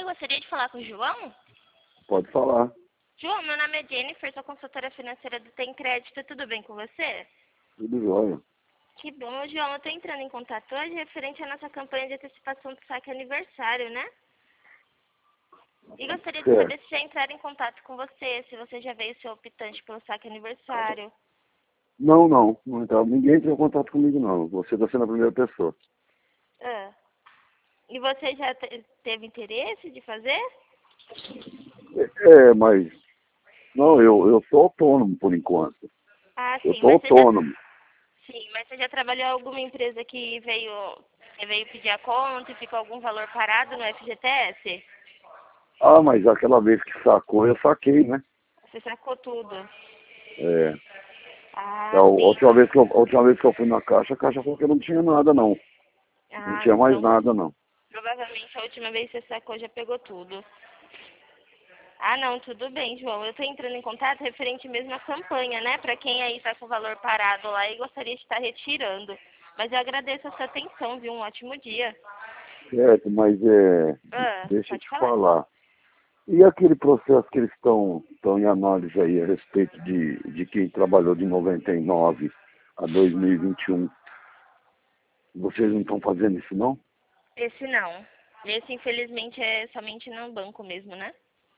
gostaria de falar com o João. Pode falar. João, meu nome é Jennifer, sou consultora financeira do Tem Crédito, tudo bem com você? Tudo jóia. Que bom, João, eu estou entrando em contato hoje referente à nossa campanha de antecipação do saque aniversário, né? E gostaria de saber se já entraram em contato com você, se você já veio seu optante pelo saque aniversário. Não entrou. Ninguém entrou em contato comigo, não. Você está sendo a primeira pessoa. Ah. E você já teve interesse de fazer? Mas... Não, eu sou autônomo por enquanto. Ah, Eu sim, sou mas autônomo. sim, mas você já trabalhou em alguma empresa que veio pedir a conta e ficou algum valor parado no FGTS? Ah, mas aquela vez que sacou, eu saquei, né? Você sacou tudo? É. A Ah, sim. última vez que eu fui na Caixa, a Caixa falou que não tinha nada, não. Não Ah, tinha mais então nada, não. provavelmente a última vez que você sacou já pegou tudo. Ah, não, tudo bem, João. Eu estou entrando em contato referente mesmo à campanha, né? Para quem aí está com o valor parado lá e gostaria de estar retirando. Mas eu agradeço a sua atenção, viu? Um ótimo dia. Certo, mas deixa eu Pode te falar. falar. E aquele processo que eles estão em análise aí a respeito de quem trabalhou de 99 a 2021, vocês não estão fazendo isso, não? Esse não. Esse, infelizmente, é somente no banco mesmo, né?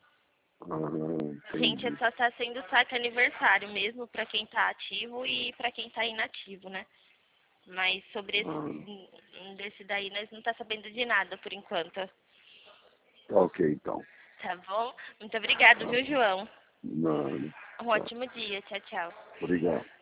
Gente, Entendi. só está sendo saque aniversário mesmo para quem está ativo e para quem está inativo, né? Mas sobre desse daí nós não tá sabendo de nada por enquanto. Tá ok, então. Tá bom? Muito obrigado, viu, João? Nada. Um ótimo dia. Tchau, tchau. Obrigado.